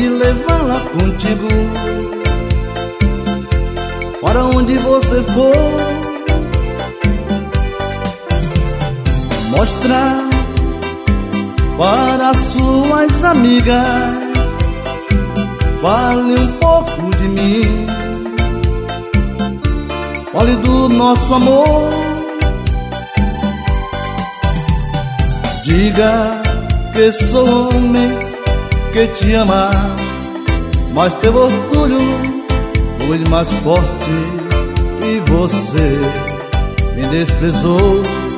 pode levá-la contigo para onde você for. Mostrar para suas amigas, fale um pouco de mim, fale do nosso amor. Diga que sou homem que te ama, mas teu orgulho foi mais forte e você me desprezou.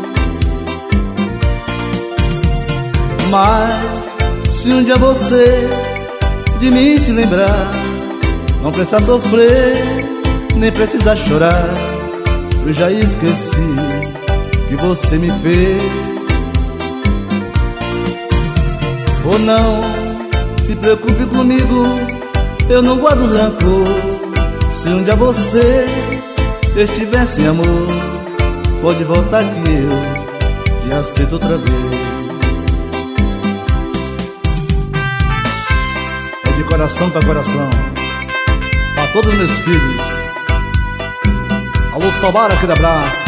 Mas se um dia você de mim se lembrar, não precisa sofrer, nem precisa chorar. Eu já esqueci que você me fez. Ou não se preocupe comigo, eu não guardo rancor. Se um dia você estiver sem amor, pode voltar que eu te aceito outra vez. É de coração pra coração, pra todos os meus filhos. Alô, Salvar, aquele abraço.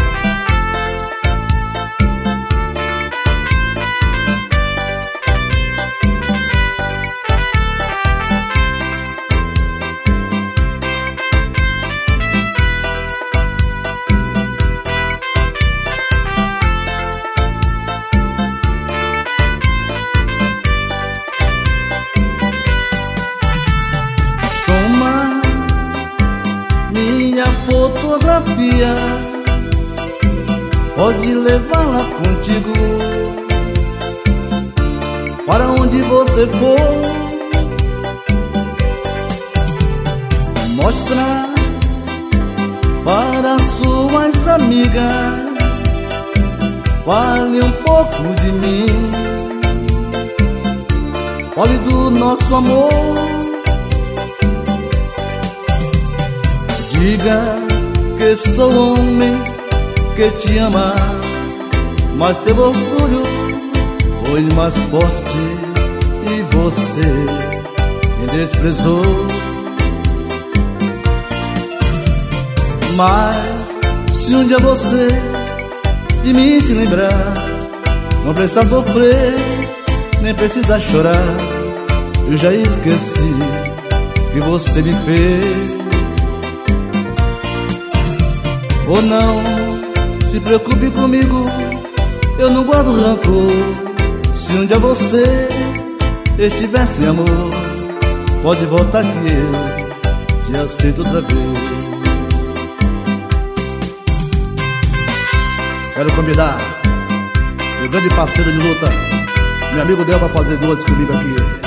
Minha fotografia, pode levá-la contigo para onde você for. Mostrar para suas amigas, fale um pouco de mim, fale do nosso amor. Diga que sou homem que te ama, mas teu orgulho foi mais forte e você me desprezou. Mas se um dia você de mim se lembrar, não precisa sofrer, nem precisa chorar. Eu já esqueci que você me fez. Ou não se preocupe comigo, eu não guardo rancor. Se um dia você estiver sem amor, pode voltar que eu te aceito outra vez. Quero convidar meu grande parceiro de luta, meu amigo Del, pra fazer duas comigo aqui.